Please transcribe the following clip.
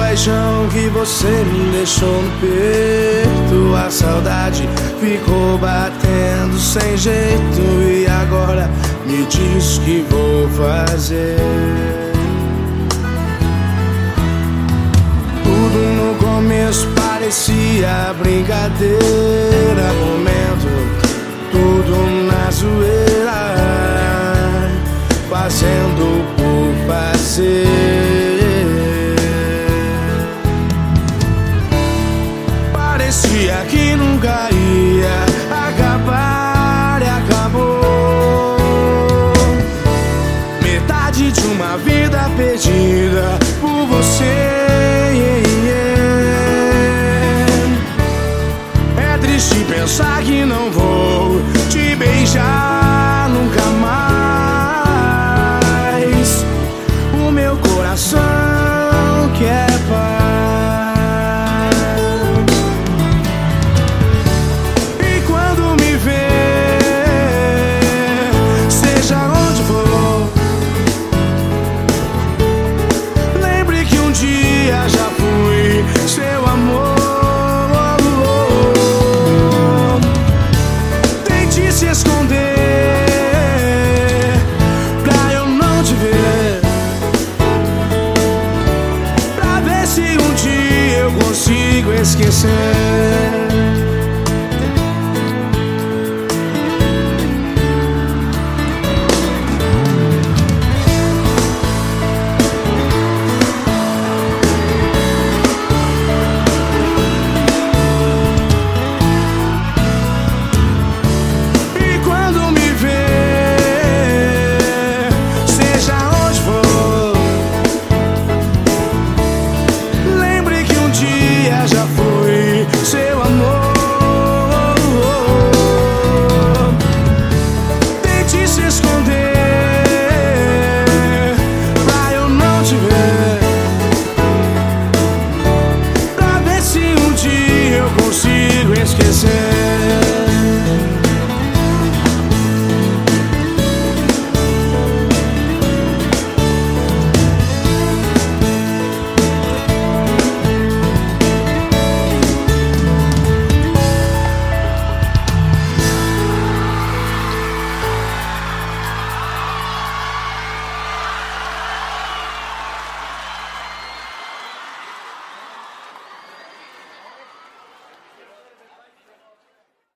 paixão que você me deixou no peito. A saudade ficou batendo sem jeito. E agora me diz o que vou fazer. Tudo no começo parecia brincadeira, momento tudo na zoeira, fazendo por fazer. Parecia que nunca ia acabar e acabou. Metade de uma vida perdida por você.